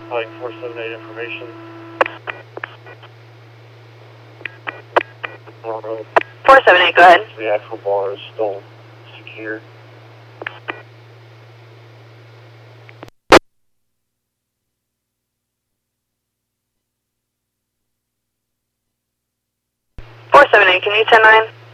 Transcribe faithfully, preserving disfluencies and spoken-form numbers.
Like four seven eight information. four seven eight, go ahead. The actual bar is still secure. four seven eight, can you ten nine?